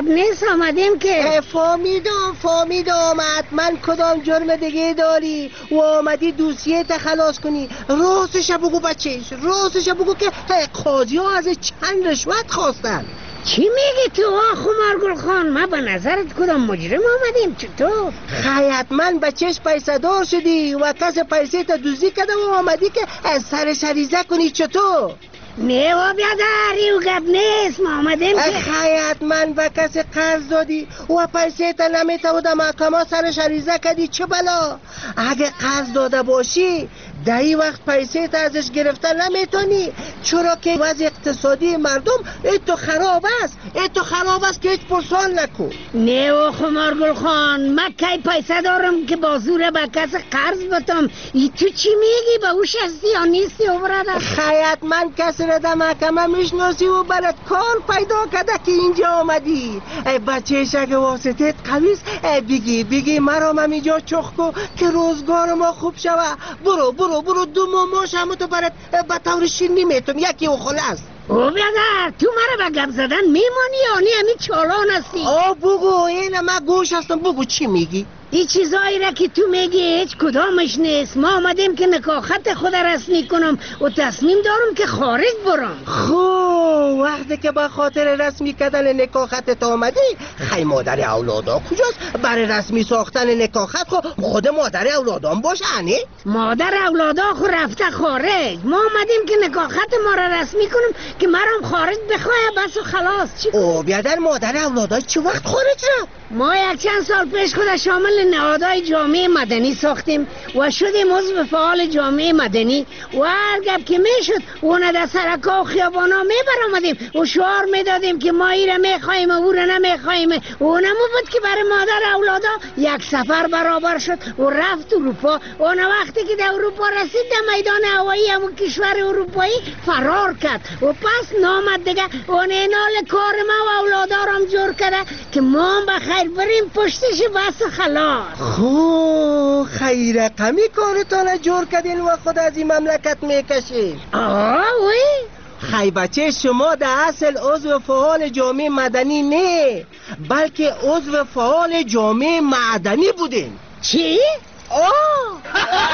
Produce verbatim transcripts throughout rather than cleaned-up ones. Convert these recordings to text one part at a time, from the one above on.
نیست آمدیم که. فهمیدم فهمیدم من کدام جرم دیگه داری و آمدی دوسیه تا خلاص کنی. راستش بگو بچهش، راستش بگو که قاضی ها از چند رشوت خواستن. چی میگی تو خمارگل خان؟ ما به نظرت کدام مجرم آمدیم چطور؟ خیلی من بچهش پیسه دار شدی و کس پیسه تا دوزی کده و آمدی که از سر سریزه کنی چطور؟ نه و بیادر و گب نیست، ما آمدیم که خیلی من به کس قرض دادی و پیسه تا نمیتا و در محکمه سر سریزه کدی چه بلا؟ اگه قرض داده باشی دهی وقت پیسه تا ازش گرفته نمیتونی، چرا که وضع اقتصادی مردم ایتو خراب است، ایتو خراب است که هیچ پرسان نکن. نه و خمارگل خان، من کی پیسه دارم که بازوره به کس قرض بتم؟ ای تو چی میگی؟ به اوش هستی یا نیستی و برادر؟ خیلی من کسی را در محکمه میشناسی و برات کار پیدا کده که اینجا آمدی. ای بچهش اگه واسطت قویست بگی بگی مرا من اینجا چخ کو که روزگار ما خوب شوه. برو برو برو دو ماماش همو تو برات به طور شیرینی میتونم یکی و خلاص. او بیادر تو مرا به گپ زدن میمانی یا نی همی چالان هستی؟ آه بگو این من گوش هستم، بگو چی میگی؟ این چیزایی را که تو میگی هیچ کدامش نیست. ما آمدیم که نکاحت خود رسمی کنم و تصمیم دارم که خارج برم. خب وقتی که با خاطر رسمی کردن نکاحت تا آمدی، خی مادر اولادا کجاست؟ برای رسمی ساختن نکاحت خود مادر اولادان باشه انی؟ مادر اولادا خود رفته خارج. ما آمدیم که نکاحت ما را رسمی کنم که مرام خارج بخواه بس و خلاص. چی او بیادر مادر اولادا چه وقت خارج رفت؟ ما یک چند سال پیش خود شامل نهادهای جامعه مدنی ساختیم و شدیم عضو فعال جامعه مدنی و هر گپ که میشد اون در سرکا و خیابانا میبرآمدیم و شعار میدادیم که ما ایره میخواییم و او را نمیخواییم. اونمو بود که برای مادر اولادا یک سفر برابر شد و رفت اروپا. اون وقتی که در اروپا رسید در میدان هوایی همون کشور اروپایی فرار کرد و پس نامد دیگه. اون اینال کار ما و اولادا را هم جور کرده که ما بخیر بریم پشتش بس خلاص. خو خیر رقمی کارتان جور کردین و خود از این مملکت میکشین. آه وی خی بچه شما در اصل عضو فعال جامعه مدنی نه بلکه عضو فعال جامعه معدنی بودین. چی؟ آه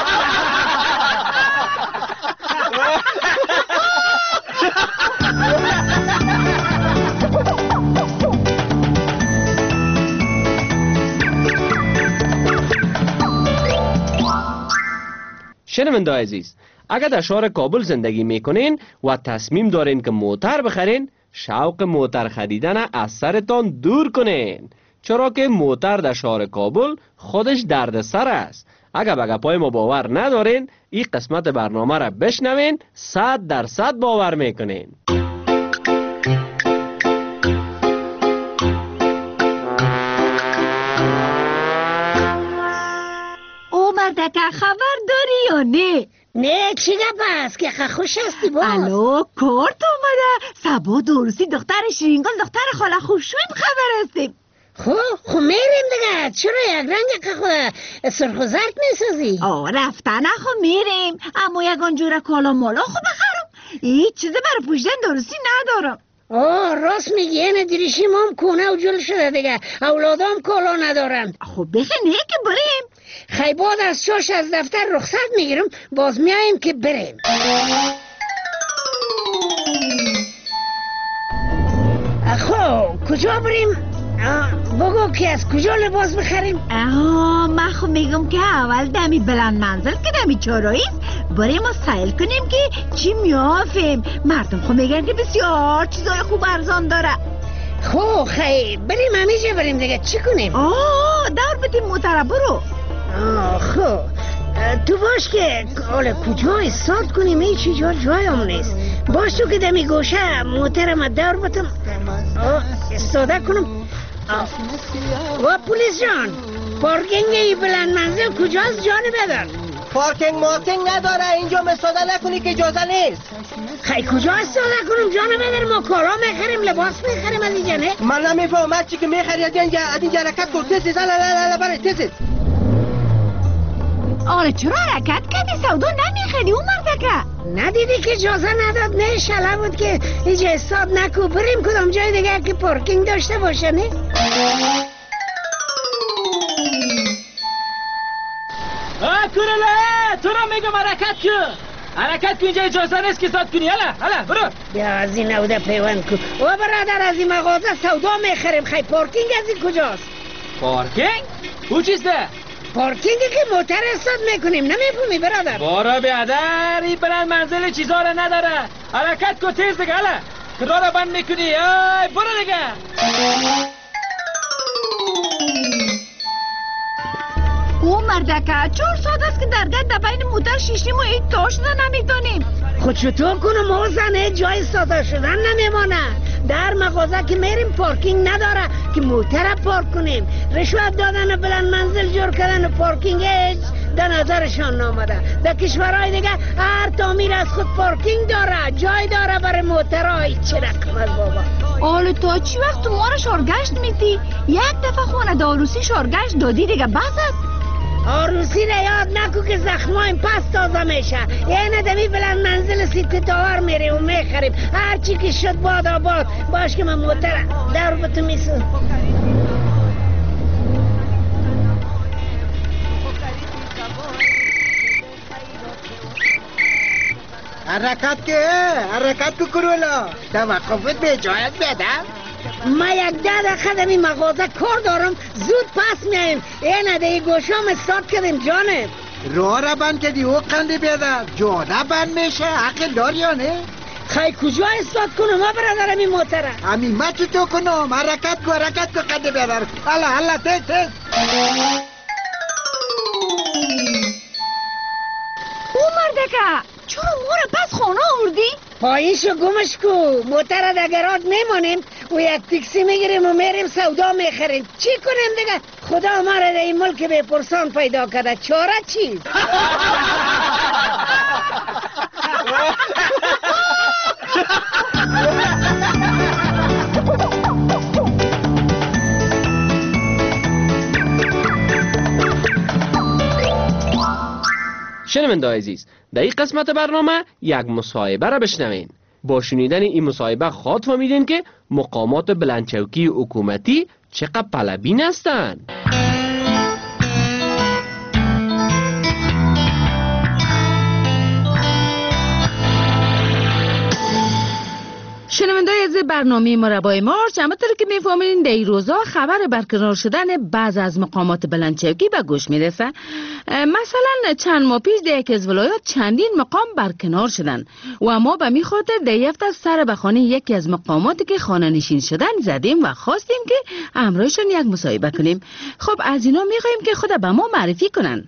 شنونده عزیز، اگر در شهر کابل زندگی میکنین و تصمیم دارین که موتر بخرین، شوق موتر خریدن از سرتان دور کنین، چرا که موتر در شهر کابل خودش دردسر است. اگر به گپای ما باور ندارین، این قسمت برنامه را بشنوین، صد درصد باور میکنین. مردکه خبر داری یا نه؟ نه چی گپ است که خوش هستی باز؟ الو کارت اومده سبا درستی دختر شیرینگل دختر خاله خوشویم خبر هستیم. خب خب میریم دیگه. چرا یک رنگ که خود سرخ و زرد میسازی؟ آه رفتن خب میریم اما یکان جور کالا مالا خب بخرم. هیچ چیزی برای پوشیدن درستی ندارم. آه راست میگی. اینه دیریشی ما هم کونه و جل شده دیگه. اولادام کالا ندارن. خب بخینه که بریم. خی بعد از چاش از دفتر رخصت میگیرم باز میاییم که بریم. خب کجا بریم؟ بگو که از کجا لباس بخریم؟ آه من خب میگم که اول دمی بلند منزل که دمی چاراییست بریم و سیل کنیم که چی میافیم. مردم خب میگن که بسیار چیزای خوب ارزان داره. خب خی بریم همیشه بریم دیگه. چی کنیم؟ آه دور بدیم موتره برو. آه خب تو باش که حالا کجا استاد کنیم این چی جا جای هم نیست. باش تو که دمی گوشه موترم دور بتم آه استاده کنم. آه. و پولیس جان پارکینگ ای بلند منزل کجاست جان بدن؟ پارکینگ مارکینگ نداره اینجا استاده نکنی که اجازه نیست. خیلی کجا استاده کنم جان بدن؟ ما کالا میخریم لباس میخریم از اینجا نه؟ من نمیفهم چی که میخری از اینجا از اینجا حرکت کن. تیزیز لا لا لا برای تیزیز. آره چرا حرکت کردی؟ سودا نمیخری اون مردکه؟ ندیدی که اجازه نداد؟ نه شله بود که هیچ استاد نکو بریم کدام جای دیگر که پارکینگ داشته باشه. نه آه کوروله تو رو میگم حرکت کن حرکت کن، اینجا اجازه نیست که ساد کنی. هلا هلا برو. بیا از این نوده پیوند کن. و برادر از این مغازه سودا میخریم. خیلی پارکینگ از این کجاست؟ پارکینگ؟ او چیسته؟ پارکینگی که موتر استاد میکنیم. نمیفهمی برادر؟ بارا بیادر این بلند منزل چیزا رو نداره. حرکت کن تیز دیگه. هلا کدار رو بند میکنی. ای برو دیگه. او مردکه چور ساعت است که درگاه دبین موتر شیشیم و این تاش نمیدانیم. خود چطور کنم او زنه جای ساده شدن نمیمانه. در مغازه که میریم پارکینگ نداره که موتر پارک کنیم. رشوت دادن بلند منزل جور کردن پارکینگ هیچ در نظرشان نامده. در کشورهای دیگه هر تعمیر از خود پارکینگ داره، جای داره برای موترهای. چه رقم از بابا. آل تا چی وقت تو ما رو شارگشت میدی؟ یک دفعه خونه داروسی شارگشت دادی دیگه بس است. آروسی را یاد نکو که زخمایم پس تازه میشه. یه ندمی بلند منزل سیت تاور میریم و میخریم. هرچی که شد باد آباد. باش که من موتر در به تو میسو. حرکت که حرکت که کرولا توقفت به جایت بیادم. ما یک ده دقیقه مغازه کار دارم. زود پس میاییم. این عده گوشام استارت کردیم جانب. راه را بند کردی او قنده بیادم. جاده بند میشه حق داری یا نه؟ خیلی کجا استارت کنم ما برادرم این موتره؟ همین ما چی تو کنم؟ حرکت که حرکت که قنده بیادم. حالا حالا تیز تیز. او مردکه چرا ما رو پس خانه آوردی؟ پاییشو گمش کو. موتر در گراج میمانیم و یک تاکسی میگیریم و میریم سودا میخریم. چی کنیم دیگه؟ خدا ما را در این ملک به پرسان پیدا کرده. چاره چیز؟ شنونده عزیز، در این قسمت برنامه یک مصاحبه را بشنوین. با شنیدن این مصاحبه خواهد فهمیدین که مقامات بلندچوکی حکومتی چقدر طلبین هستند. شنونده از برنامه مربای مارچ، همونطور که میفهمین در این روزا خبر برقرار شدن بعض از مقامات بلندچوکی به گوش میرسه. مثلا چند ماه پیش در یکی از ولایات چندین مقام برکنار شدن و ما به می خاطر در یفت سر به خانه یکی از مقاماتی که خانه نشین شدن زدیم و خواستیم که همراهشون یک مصاحبه کنیم. خب از اینا میخوایم که خود به ما معرفی کنن.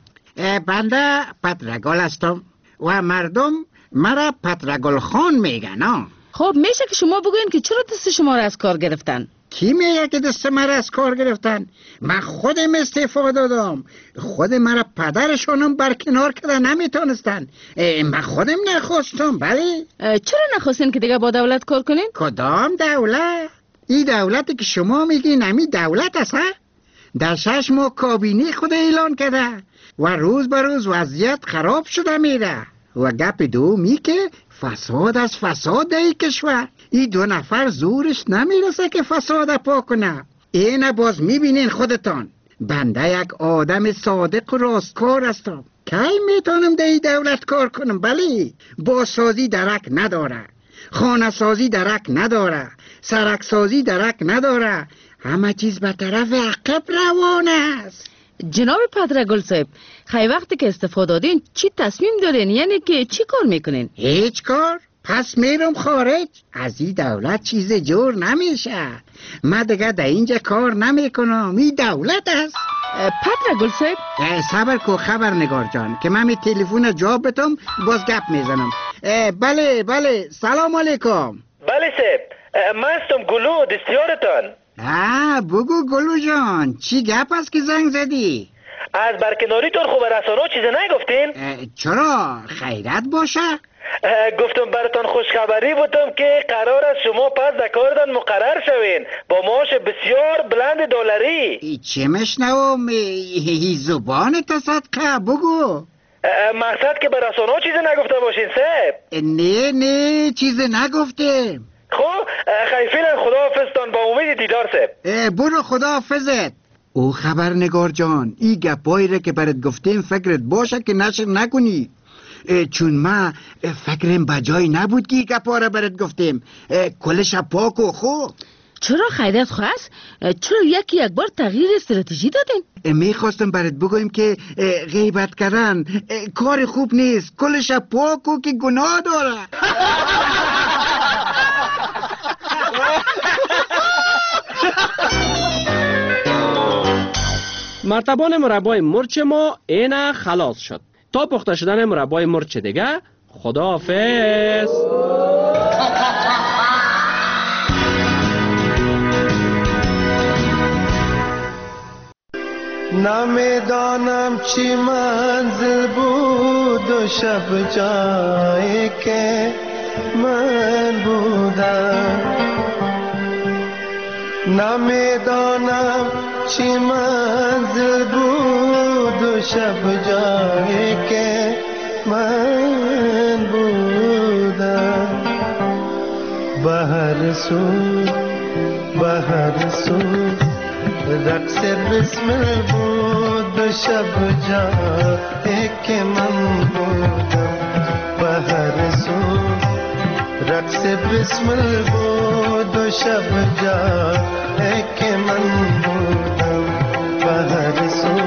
بنده پترگل هستم و مردم مرا پترگل خان میگن. خب میشه که شما بگوین که چرا دست شما را از کار گرفتن؟ کی میگه که دست مرا از کار گرفتن؟ من خودم استعفا دادم. خود مرا پدرشونم برکنار کردن نمیتونستن. من خودم نخواستم. بله. چرا نخواستین که دیگه با دولت کار کنین؟ کدام دولت؟ این دولتی که شما میگین همی دولت است؟ در شش ماه کابینه خود اعلان کرده و روز به روز وضعیت خراب شده میره. و گپ دومی که فساد از فساد ای کشور. این دو نفر زورش نمیرسه که فساد پاک کنه. اینه باز میبینین خودتان. بنده یک آدم صادق و راستکار هستم. کی میتونم در این دولت کار کنم؟ بله. بازسازی درک نداره، خانه سازی درک نداره، سرک سازی درک نداره. همه چیز به طرف عقب روان است. جناب پدرگل صاحب، خیلی وقتی که استفاده دادین چی تصمیم دارین؟ یعنی که چی کار میکنین؟ هیچ کار. پس میرم خارج. از این دولت چیز جور نمیشه. من دیگه در اینجا کار نمیکنم. این دولت است. پدرگل صاحب صبر کو خبرنگار جان که من می تلفن جواب بدم باز گپ میزنم. بله بله سلام علیکم. بله صاحب، من هستم گلو دستیارتان. آه بگو گلو جان چی گپ است که زنگ زدی؟ از برکناریتون خوب رسانه چیز نگفتین؟ چرا خیرت باشه؟ گفتم براتون خوشخبری بودم که قرار است شما پس در کارتان مقرر شوین با معاش بسیار بلند دلاری. چه مشنوم؟ هی زبان تصدقه بگو. مقصد که به رسانه چیزی نگفته باشین صاحب. نه نه چیزی نگفتیم. خب خیلی فعلا خداحافظتان، با امید دیدار صاحب. برو خداحافظت. او خبرنگار جان، این گپایی را که برات گفتیم فکرت باشه که نشر نکنی، چون ما فکرم بجای نبود که این گپا را برات گفتیم. کلش پاک و خوب. چرا خیرت خواست؟ چرا یکی یک بار تغییر استراتژی دادین؟ میخواستم برات بگویم که غیبت کردن کار خوب نیست، کلش پاک و که گناه داره. مرتبان مربای مرچ ما اینه خلاص شد. تا پخته شدن مربای مرچ دیگه، خداحافظ. نمیدانم چی منزل بود و شب جایی که من بودم، نمیدانم چی منزل بود و شب جایی که من بودم. به هر سو به هر سو رقص بسمل بود و شب جایی که من بودم. به هر سو رقص بسمل بود و شب جایی که من بودم. به هر سو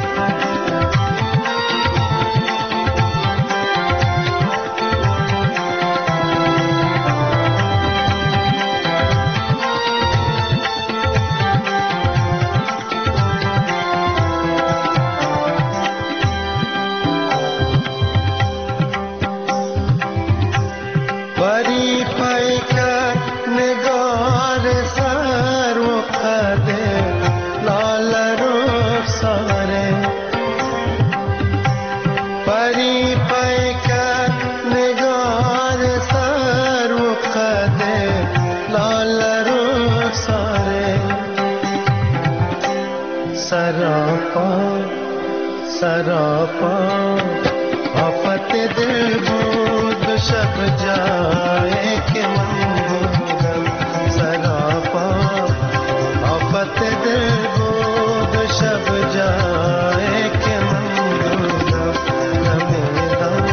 सरापा आफत दिल بود शब जाए के मन बूदम सरापा आफत दिल بود शब जाए के मन बूदम नमेदम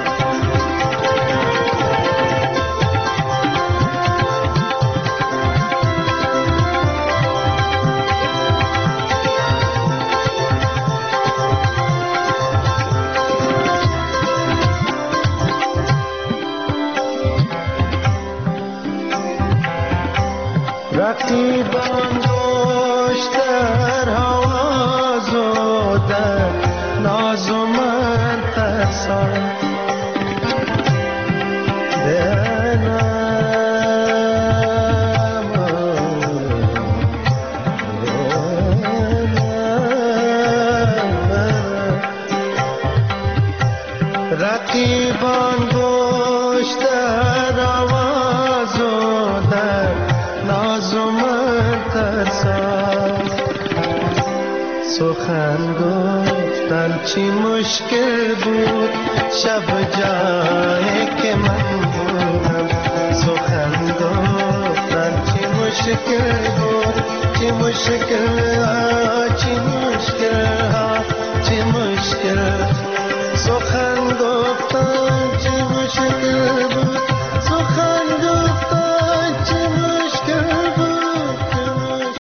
رقیبان دوشتر حواز و در ناز و من ترسان دنم رقیبان دوشتر حواز و در ناز و من ترسان سخن گفتن چی مشکل بود شب جایی که من بودم سخن گفتن چی مشکل بود چی مشکل ها چی مشکل ها چی مشکل سخن گفتن چی مشکل بود